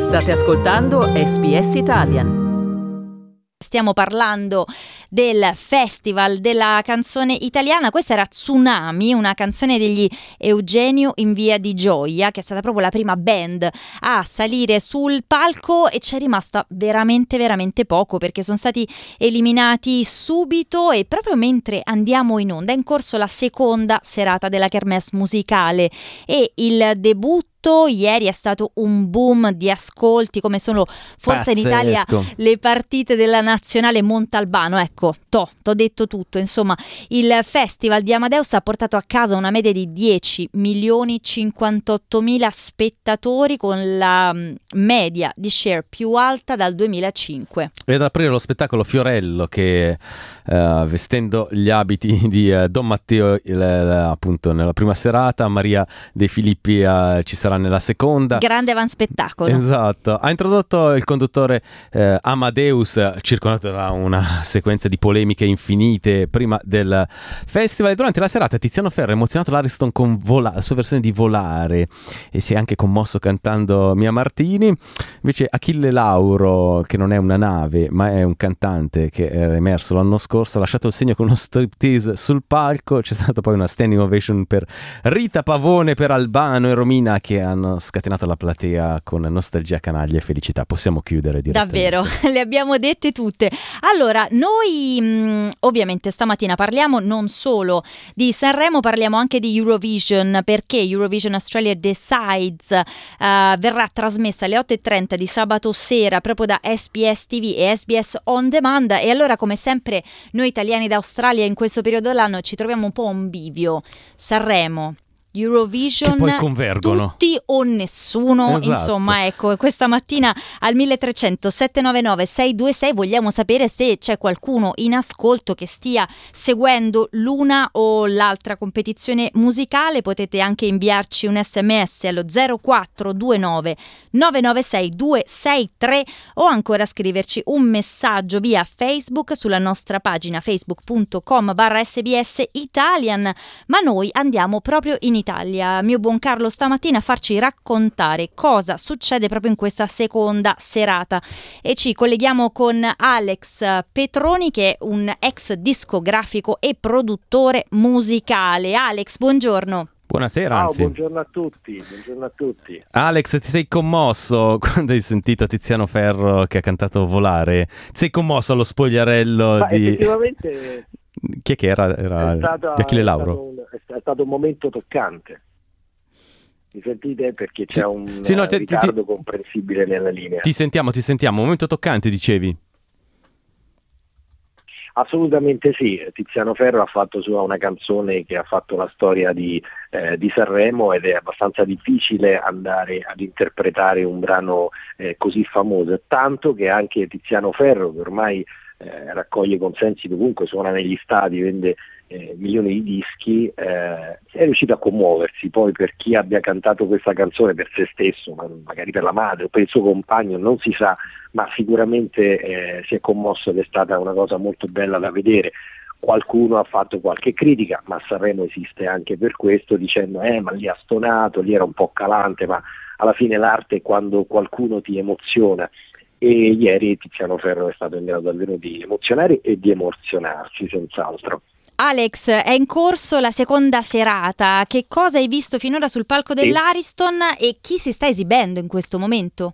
State ascoltando SBS Italian. Stiamo parlando del Festival della canzone italiana. Questa era Tsunami, una canzone degli Eugenio in Via di Gioia, che è stata proprio la prima band a salire sul palco, e c'è rimasta veramente poco, perché sono stati eliminati subito, e proprio mentre andiamo in onda è in corso la seconda serata della Kermesse musicale, e il debutto ieri è stato un boom di ascolti, come sono forse in Italia le partite della nazionale Montalbano. Ecco, t'ho detto tutto. Insomma, il Festival di Amadeus ha portato a casa una media di 10.058.000 spettatori, con la media di share più alta dal 2005. E ad aprire lo spettacolo Fiorello, che vestendo gli abiti di Don Matteo appunto nella prima serata, Maria De Filippi ci sarà nella seconda. Grande avanspettacolo. Esatto. Ha introdotto il conduttore Amadeus, circondato da una sequenza di polemiche infinite prima del festival, e durante la serata Tiziano Ferro ha emozionato l'Ariston con la sua versione di Volare, e si è anche commosso cantando Mia Martini. Invece Achille Lauro, che non è una nave ma è un cantante che era emerso l'anno scorso, ha lasciato il segno con uno striptease sul palco. C'è stata poi una standing ovation per Rita Pavone, per Albano e Romina, che hanno scatenato la platea con nostalgia, canaglia e felicità. Possiamo chiudere direttamente. Davvero, le abbiamo dette tutte. Allora, noi ovviamente stamattina parliamo non solo di Sanremo, parliamo anche di Eurovision, perché Eurovision Australia Decides verrà trasmessa alle 8:30 di sabato sera proprio da SBS TV e SBS On Demand. E allora, come sempre, noi italiani d'Australia in questo periodo dell'anno ci troviamo un po' a un bivio. Sanremo, Eurovision, che poi convergono. Tutti o nessuno. Esatto. Insomma, ecco, questa mattina al 1300 799 626 vogliamo sapere se c'è qualcuno in ascolto che stia seguendo l'una o l'altra competizione musicale. Potete anche inviarci un SMS allo 0429 996 263 o ancora scriverci un messaggio via Facebook sulla nostra pagina facebook.com/SBS Italian. Ma noi andiamo proprio in Italia, mio buon Carlo, stamattina a farci raccontare cosa succede proprio in questa seconda serata, e ci colleghiamo con Alex Petroni, che è un ex discografico e produttore musicale. Alex, buongiorno. Buonasera, Ciao, anzi. buongiorno a tutti. Alex, ti sei commosso quando hai sentito Tiziano Ferro che ha cantato Volare? Ti sei commosso allo spogliarello di... Effettivamente Chi è che era? Di Achille Lauro? È stato un momento toccante. Mi sentite? Perché c'è un sì, no, ritardo comprensibile nella linea. Ti sentiamo. Momento toccante, dicevi? Assolutamente sì. Tiziano Ferro ha fatto sua una canzone che ha fatto la storia di Sanremo, ed è abbastanza difficile andare ad interpretare un brano così famoso, tanto che anche Tiziano Ferro, che ormai raccoglie consensi dovunque, suona negli stadi, vende milioni di dischi, è riuscito a commuoversi. Poi, per chi abbia cantato questa canzone per se stesso, magari per la madre o per il suo compagno, non si sa, ma sicuramente si è commosso, ed è stata una cosa molto bella da vedere. Qualcuno ha fatto qualche critica, ma Sanremo esiste anche per questo, dicendo ma lì ha stonato, lì era un po' calante, ma alla fine l'arte è quando qualcuno ti emoziona. E ieri Tiziano Ferro è stato in grado davvero di emozionare e di emozionarsi, senz'altro. Alex, è in corso la seconda serata. Che cosa hai visto finora sul palco dell'Ariston e chi si sta esibendo in questo momento?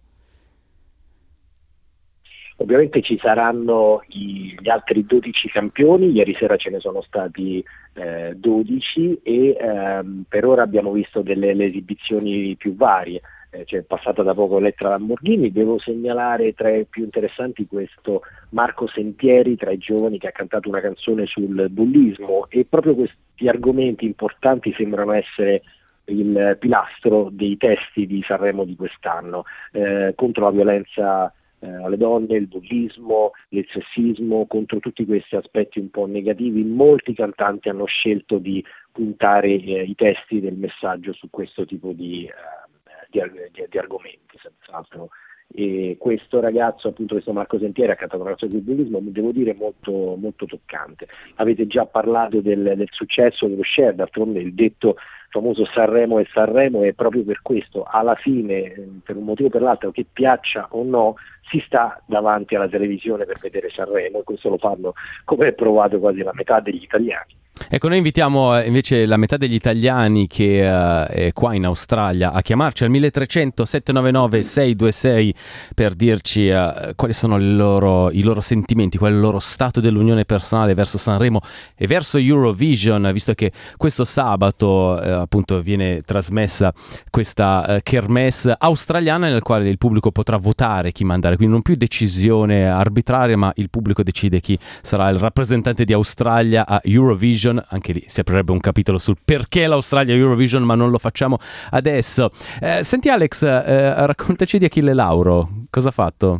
Ovviamente ci saranno gli altri 12 campioni. Ieri sera ce ne sono stati 12 e per ora abbiamo visto le esibizioni più varie. C'è passata da poco Elettra Lamborghini. Devo segnalare tra i più interessanti questo Marco Sentieri, tra i giovani, che ha cantato una canzone sul bullismo, e proprio questi argomenti importanti sembrano essere il pilastro dei testi di Sanremo di quest'anno, contro la violenza alle donne, il bullismo, il sessismo, contro tutti questi aspetti un po' negativi. Molti cantanti hanno scelto di puntare i testi del messaggio su questo tipo di argomenti, senz'altro. E questo ragazzo, appunto, questo Marco Sentieri, ha cantato una canzone sul bullismo, devo dire molto, molto toccante. Avete già parlato del successo dello share, d'altronde il detto famoso Sanremo e Sanremo, e proprio per questo alla fine, per un motivo o per l'altro, che piaccia o no, si sta davanti alla televisione per vedere Sanremo, e questo lo fanno, come è provato, quasi la metà degli italiani. Ecco, noi invitiamo invece la metà degli italiani che è qua in Australia a chiamarci al 1300 799 626 per dirci quali sono i loro sentimenti, qual è il loro stato dell'unione personale verso Sanremo e verso Eurovision, visto che questo sabato appunto viene trasmessa questa kermesse australiana nel quale il pubblico potrà votare chi mandare, quindi non più decisione arbitraria, ma il pubblico decide chi sarà il rappresentante di Australia a Eurovision. Anche lì si aprirebbe un capitolo sul perché l'Australia a Eurovision, ma non lo facciamo adesso. Senti Alex, raccontaci di Achille Lauro, cosa ha fatto?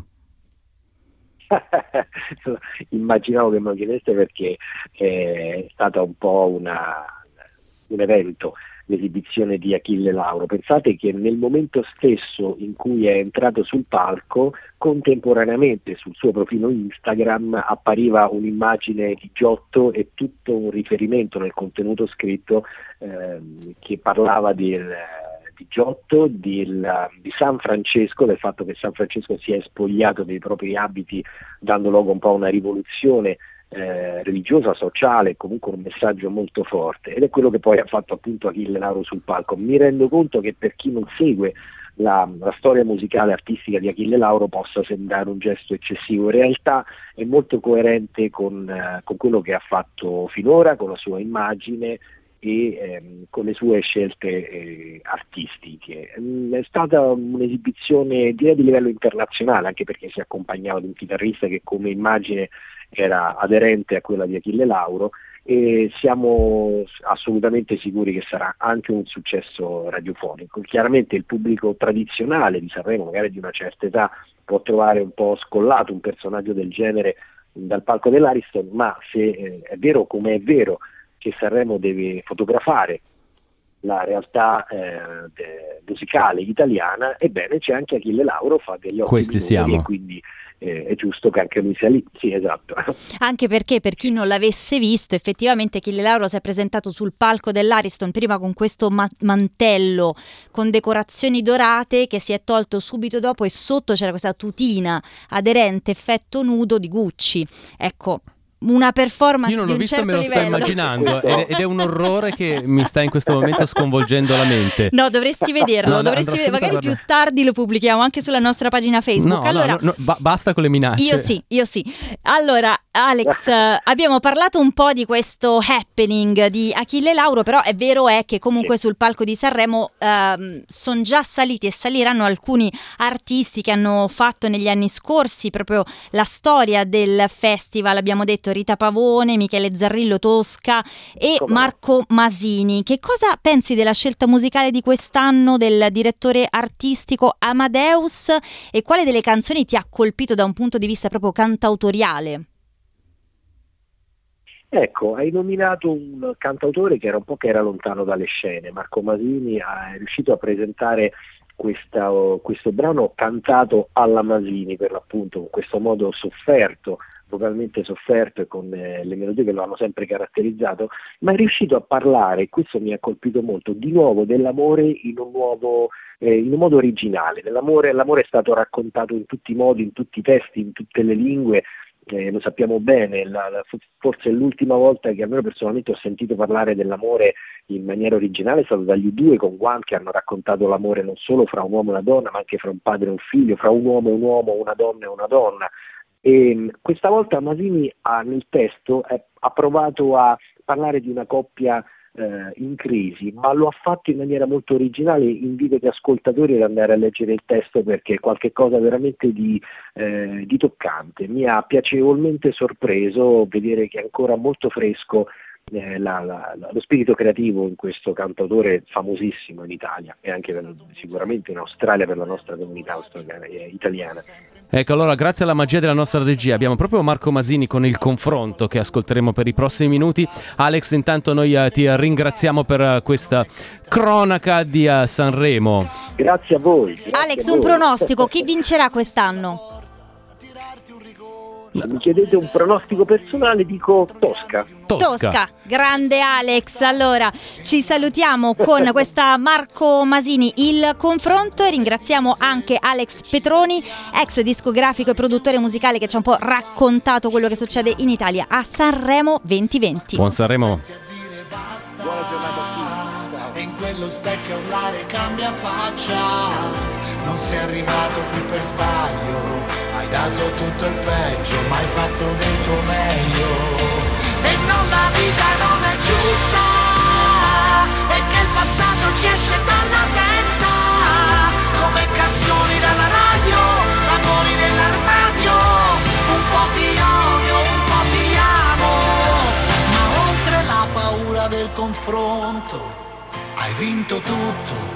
Immaginavo che me lo chiedeste, perché è stata un po' un evento l'esibizione di Achille Lauro. Pensate che nel momento stesso in cui è entrato sul palco, contemporaneamente sul suo profilo Instagram appariva un'immagine di Giotto e tutto un riferimento nel contenuto scritto che parlava di Giotto, di San Francesco, del fatto che San Francesco si è spogliato dei propri abiti, dando luogo un po' a una rivoluzione religiosa, sociale, comunque un messaggio molto forte, ed è quello che poi ha fatto appunto Achille Lauro sul palco. Mi rendo conto che per chi non segue la storia musicale artistica di Achille Lauro possa sembrare un gesto eccessivo, in realtà è molto coerente con quello che ha fatto finora, con la sua immagine e con le sue scelte artistiche. È stata un'esibizione, direi, di livello internazionale, anche perché si accompagnava di un chitarrista che come immagine era aderente a quella di Achille Lauro, e siamo assolutamente sicuri che sarà anche un successo radiofonico. Chiaramente il pubblico tradizionale di Sanremo, magari di una certa età, può trovare un po' scollato un personaggio del genere dal palco dell'Ariston, ma se è vero come è vero che Sanremo deve fotografare la realtà musicale italiana, ebbene c'è anche Achille Lauro, fa degli ottimi numeri, e quindi è giusto che anche lui sia lì. Sì, esatto. Anche perché, per chi non l'avesse visto, effettivamente Achille Lauro si è presentato sul palco dell'Ariston prima con questo mantello con decorazioni dorate che si è tolto subito dopo, e sotto c'era questa tutina aderente effetto nudo di Gucci. Ecco, una performance io non di l'ho un visto, certo me lo sto livello. immaginando ed è un orrore che mi sta in questo momento sconvolgendo la mente. No, dovresti vederlo, magari più tardi lo pubblichiamo anche sulla nostra pagina Facebook. Basta con le minacce. Io sì. Allora, Alex, abbiamo parlato un po' di questo happening di Achille Lauro, però è vero che comunque sul palco di Sanremo sono già saliti e saliranno alcuni artisti che hanno fatto negli anni scorsi proprio la storia del festival. Abbiamo detto Rita Pavone, Michele Zarrillo Tosca e Marco Masini. Che cosa pensi della scelta musicale di quest'anno del direttore artistico Amadeus, e quale delle canzoni ti ha colpito da un punto di vista proprio cantautoriale? Ecco, hai nominato un cantautore che era lontano dalle scene. Marco Masini è riuscito a presentare questo brano cantato alla Masini, per l'appunto, con questo modo sofferto, vocalmente sofferto, e con le melodie che lo hanno sempre caratterizzato, ma è riuscito a parlare, questo mi ha colpito molto, di nuovo dell'amore in un modo originale. L'amore è stato raccontato in tutti i modi, in tutti i testi, in tutte le lingue. Lo sappiamo bene, forse l'ultima volta che almeno personalmente ho sentito parlare dell'amore in maniera originale è stato dagli U2 con One, che hanno raccontato l'amore non solo fra un uomo e una donna, ma anche fra un padre e un figlio, fra un uomo, una donna e una donna. E questa volta Masini nel testo ha provato a parlare di una coppia in crisi, ma lo ha fatto in maniera molto originale. Invito gli ascoltatori ad andare a leggere il testo, perché è qualcosa veramente di toccante. Mi ha piacevolmente sorpreso vedere che è ancora molto fresco lo spirito creativo in questo cantautore famosissimo in Italia, e anche sicuramente in Australia per la nostra comunità italiana. Ecco, allora grazie alla magia della nostra regia abbiamo proprio Marco Masini con il confronto che ascolteremo per i prossimi minuti. Alex, intanto noi ti ringraziamo per questa cronaca di Sanremo. Grazie a voi. Alex, un pronostico, chi vincerà quest'anno? mi chiedete un pronostico personale, dico Tosca. Grande Alex. Allora ci salutiamo con questa Marco Masini il confronto e ringraziamo anche Alex Petroni, ex discografico e produttore musicale, che ci ha un po' raccontato quello che succede in Italia a Sanremo 2020. Buon Sanremo. Buona giornata a tutti. E in quello specchio l'aria cambia faccia. Non sei arrivato qui per sbaglio, hai dato tutto il peggio, ma hai fatto del tuo meglio. E non, la vita non è giusta, e che il passato ci esce dalla testa, come canzoni dalla radio, amori nell'armadio. Un po' ti odio, un po' ti amo, ma oltre la paura del confronto hai vinto tutto.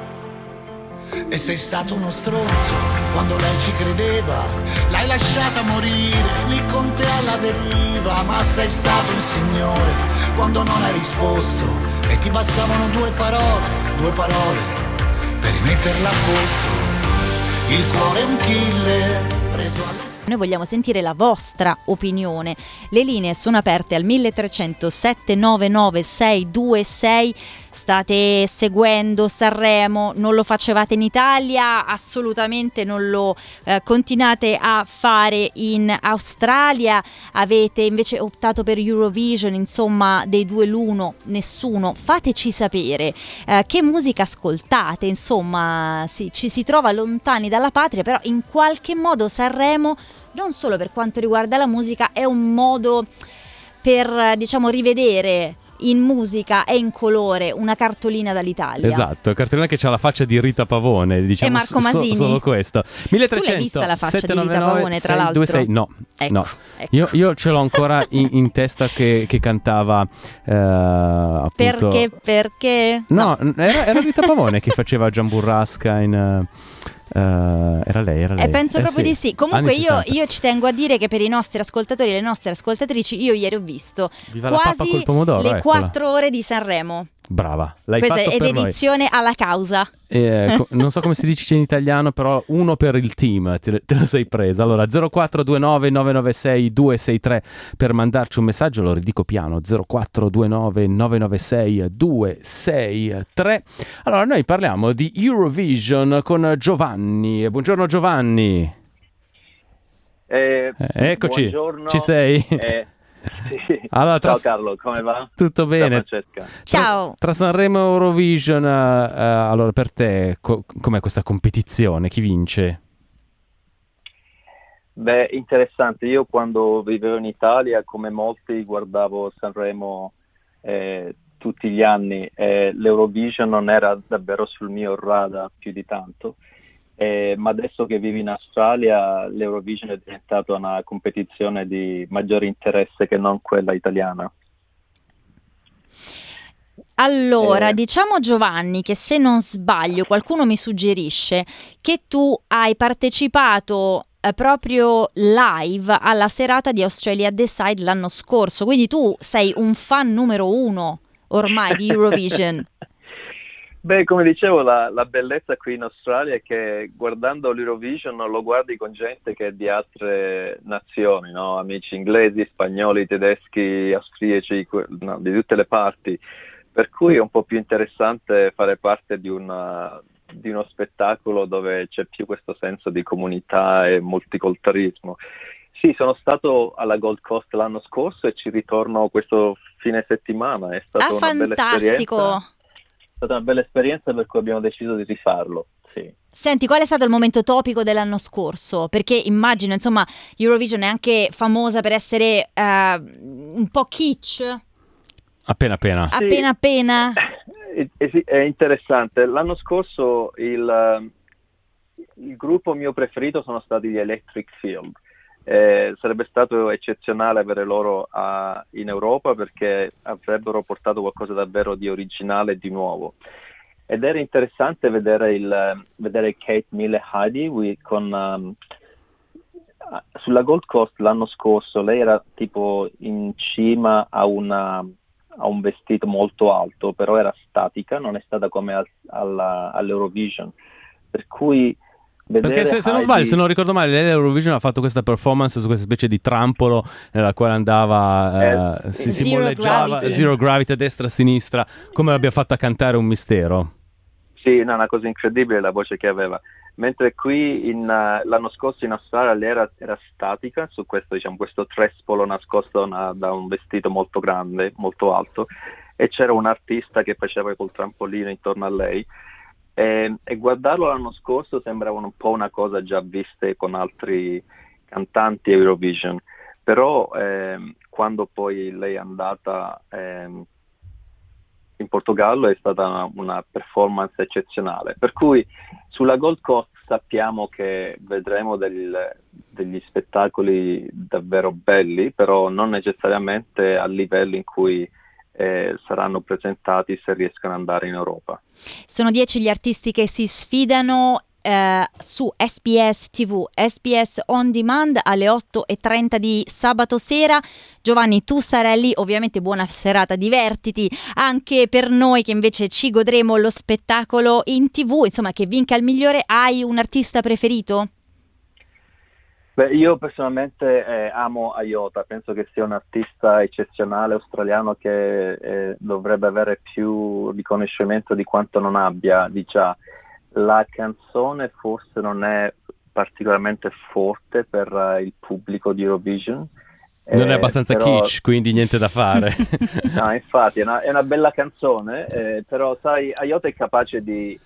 E sei stato uno stronzo quando lei ci credeva, l'hai lasciata morire lì con te alla deriva. Ma sei stato un signore quando non hai risposto e ti bastavano due parole per rimetterla a posto. Il cuore è un killer preso alle... Noi vogliamo sentire la vostra opinione. Le linee sono aperte al 1300 799 626. State seguendo Sanremo? Non lo facevate in Italia? Assolutamente non lo continuate a fare in Australia? Avete invece optato per Eurovision? Insomma, dei due l'uno, nessuno. Fateci sapere che musica ascoltate. Insomma, sì, ci si trova lontani dalla patria, però in qualche modo Sanremo, non solo per quanto riguarda la musica, è un modo per, diciamo, rivedere in musica e in colore una cartolina dall'Italia. Esatto, cartolina che c'ha la faccia di Rita Pavone, diciamo. E Marco Masini? Solo questo. 1300, tu l'hai vista la faccia di Rita Pavone, tra l'altro? 626, no, ecco, no. Ecco. Io ce l'ho ancora in testa che cantava appunto... Perché? No, era Rita Pavone che faceva Giamburrasca in... era lei. Penso proprio sì. di sì. Comunque Anni 60. io ci tengo a dire che per i nostri ascoltatori e le nostre ascoltatrici, io ieri ho visto Viva la pappa quasi col pomodoro, le eccola. 4 ore di Sanremo. Brava, l'hai Questa fatto è per noi. dedizione alla causa. Non so come si dice in italiano, però uno per il team, te lo sei presa. Allora 0429 996 263 per mandarci un messaggio, lo ridico piano, 0429 996 263. Allora noi parliamo di Eurovision con Giovanni. Buongiorno Giovanni. Eccoci, buongiorno. Ci sei? Sì. Allora, Ciao Carlo, come va? Tutto bene. Ciao Francesca. Ciao. Tra Sanremo e Eurovision, allora per te com'è questa competizione? Chi vince? Beh, interessante. Io quando vivevo in Italia, come molti, guardavo Sanremo tutti gli anni. L'Eurovision non era davvero sul mio radar più di tanto. Ma adesso che vivo in Australia, l'Eurovision è diventata una competizione di maggiore interesse che non quella italiana. Allora, diciamo Giovanni che se non sbaglio, qualcuno mi suggerisce che tu hai partecipato proprio live alla serata di Australia Decide l'anno scorso, quindi tu sei un fan numero 1 ormai di Eurovision. Beh, come dicevo, la bellezza qui in Australia è che guardando l'Eurovision lo guardi con gente che è di altre nazioni, no? Amici inglesi, spagnoli, tedeschi, austriaci, di tutte le parti. Per cui è un po' più interessante fare parte di uno spettacolo dove c'è più questo senso di comunità e multiculturalismo. Sì, sono stato alla Gold Coast l'anno scorso e ci ritorno questo fine settimana. È stata una bella esperienza. È stata una bella esperienza, per cui abbiamo deciso di rifarlo, sì. Senti, qual è stato il momento topico dell'anno scorso? Perché immagino, insomma, Eurovision è anche famosa per essere un po' kitsch. Appena. Sì, è interessante. L'anno scorso il gruppo mio preferito sono stati gli Electric Field. Sarebbe stato eccezionale avere loro in Europa perché avrebbero portato qualcosa davvero di originale e di nuovo. Ed era interessante vedere Kate Mille Heidi sulla Gold Coast l'anno scorso. Lei era tipo in cima a un vestito molto alto, però era statica, non è stata come all'Eurovision. Per cui Perché se non sbaglio, se non ricordo male, lei all'Eurovision ha fatto questa performance su questa specie di trampolo nella quale andava, si molleggiava, Zero Gravity a destra e a sinistra, come abbia fatto a cantare un mistero. Sì, no, una cosa incredibile la voce che aveva. Mentre qui l'anno scorso in Australia lei era statica su questo, diciamo, questo trespolo nascosto da un vestito molto grande, molto alto, e c'era un artista che faceva col trampolino intorno a lei. E guardarlo l'anno scorso sembrava un po' una cosa già vista con altri cantanti Eurovision, però quando poi lei è andata in Portogallo è stata una performance eccezionale, per cui sulla Gold Coast sappiamo che vedremo degli spettacoli davvero belli, però non necessariamente a livello in cui saranno presentati se riescono ad andare in Europa. Sono 10 gli artisti che si sfidano su SBS TV, SBS On Demand alle 8:30 di sabato sera. Giovanni, tu sarai lì, ovviamente buona serata, divertiti anche per noi che invece ci godremo lo spettacolo in TV, insomma che vinca il migliore. Hai un artista preferito? Beh, io personalmente amo Iota, penso che sia un artista eccezionale australiano che dovrebbe avere più riconoscimento di quanto non abbia di già. La canzone forse non è particolarmente forte per il pubblico di Eurovision. Non è abbastanza kitsch, quindi niente da fare. No, infatti è una bella canzone, però sai, Iota è capace di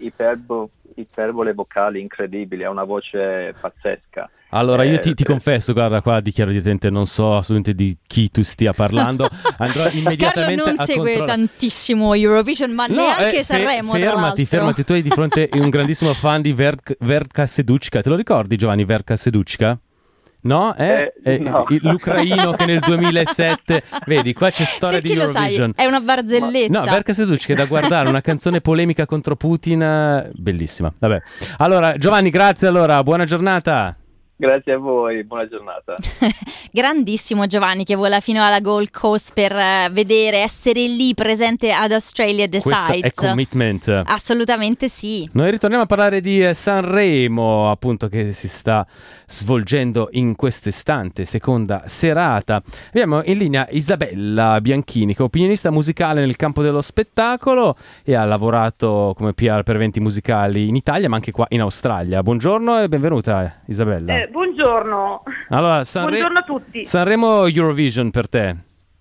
iperbole vocali incredibili, ha una voce pazzesca. Allora io ti confesso, guarda qua dichiaro direttamente, non so assolutamente di chi tu stia parlando, andrò immediatamente Carlo non segue tantissimo Eurovision, ma neanche Sanremo. Fermati, tu hai di fronte un grandissimo fan di Verka Serduchka, te lo ricordi Giovanni, Verka Serduchka? No? No. L'ucraino che nel 2007, vedi qua c'è storia perché di Eurovision. Sai, è una barzelletta. No, Verka Serduchka è da guardare, una canzone polemica contro Putin, bellissima. Vabbè. Allora Giovanni, grazie, allora buona giornata. Grazie a voi, buona giornata. Grandissimo Giovanni che vola fino alla Gold Coast per vedere, essere lì presente ad Australia Decides. Questo è commitment. Assolutamente sì. Noi ritorniamo a parlare di Sanremo, appunto, che si sta svolgendo in quest'istante, seconda serata. Abbiamo in linea Isabella Bianchini, che è opinionista musicale nel campo dello spettacolo e ha lavorato come PR per eventi musicali in Italia, ma anche qua in Australia. Buongiorno e benvenuta Isabella. Buongiorno. Allora, Buongiorno a tutti. Sanremo Eurovision per te?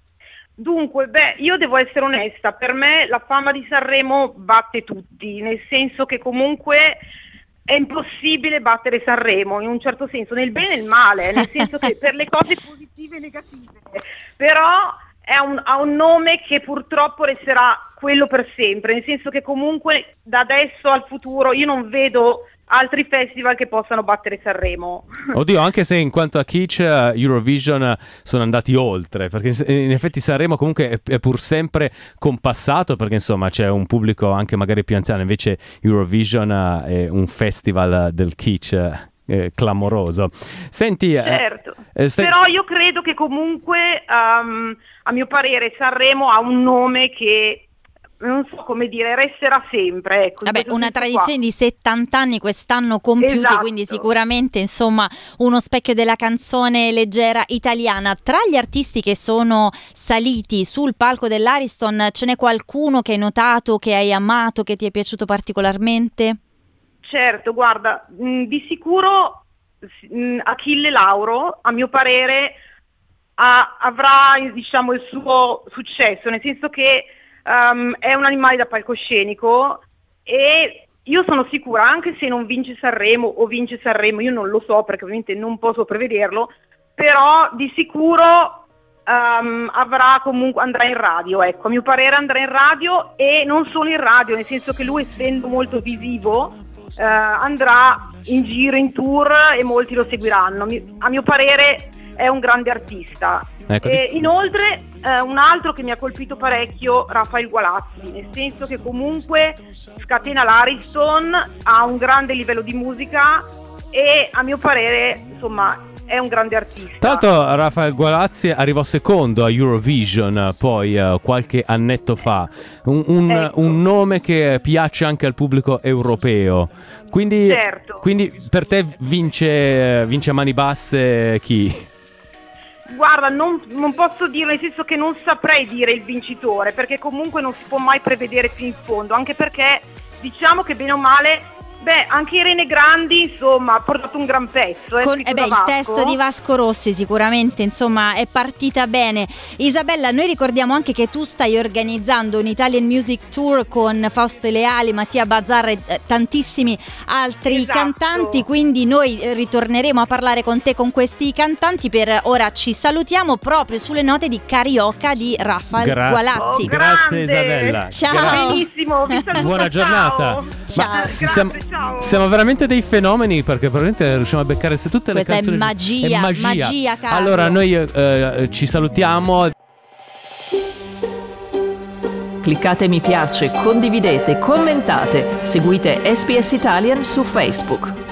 Dunque, io devo essere onesta, per me la fama di Sanremo batte tutti, nel senso che comunque è impossibile battere Sanremo, in un certo senso, nel bene e nel male, nel senso che per le cose positive e negative, però ha un nome che purtroppo resterà quello per sempre, nel senso che comunque da adesso al futuro io non vedo altri festival che possano battere Sanremo. Oddio, anche se in quanto a kitsch Eurovision sono andati oltre, perché in effetti Sanremo comunque è pur sempre compassato, perché insomma c'è un pubblico anche magari più anziano, invece Eurovision è un festival del kitsch clamoroso. Senti, certo, però io credo che comunque a mio parere Sanremo ha un nome che non so come dire, resterà sempre. Ecco, vabbè, una tradizione di 70 anni quest'anno compiuti, esatto. Quindi sicuramente insomma uno specchio della canzone leggera italiana. Tra gli artisti che sono saliti sul palco dell'Ariston ce n'è qualcuno che hai notato, che hai amato, che ti è piaciuto particolarmente? Certo, guarda, di sicuro Achille Lauro, a mio parere, avrà diciamo il suo successo, nel senso che è un animale da palcoscenico e io sono sicura, anche se non vince Sanremo o vince Sanremo, io non lo so perché ovviamente non posso prevederlo, però di sicuro andrà in radio, ecco, a mio parere andrà in radio, e non solo in radio, nel senso che lui, essendo molto visivo, andrà in giro, in tour, e molti lo seguiranno. A mio parere è un grande artista. Ecco. E inoltre un altro che mi ha colpito parecchio, Rafael Gualazzi, nel senso che comunque scatena l'Ariston, ha un grande livello di musica e a mio parere insomma è un grande artista. Tanto Rafael Gualazzi arrivò secondo a Eurovision poi qualche annetto fa, un nome che piace anche al pubblico europeo, quindi, Certo. quindi per te vince a mani basse chi? Guarda, non posso dire, nel senso che non saprei dire il vincitore, perché comunque non si può mai prevedere fino in fondo, anche perché diciamo che bene o male, anche Irene Grandi, insomma, ha portato un gran pezzo. Il testo di Vasco Rossi sicuramente, insomma, è partita bene. Isabella, noi ricordiamo anche che tu stai organizzando un Italian Music Tour con Fausto Leali, Mattia Bazzar e tantissimi altri cantanti, quindi noi ritorneremo a parlare con te con questi cantanti. Per ora ci salutiamo proprio sulle note di Carioca di Rafael Gualazzi. Grazie Isabella. Ciao. Benissimo, vi saluto, buona giornata. Ciao. Siamo veramente dei fenomeni, perché probabilmente riusciamo a beccare tutte le Questa canzoni. è magia, Carlo. Allora noi ci salutiamo. Cliccate mi piace, condividete, commentate, seguite SPS Italian su Facebook.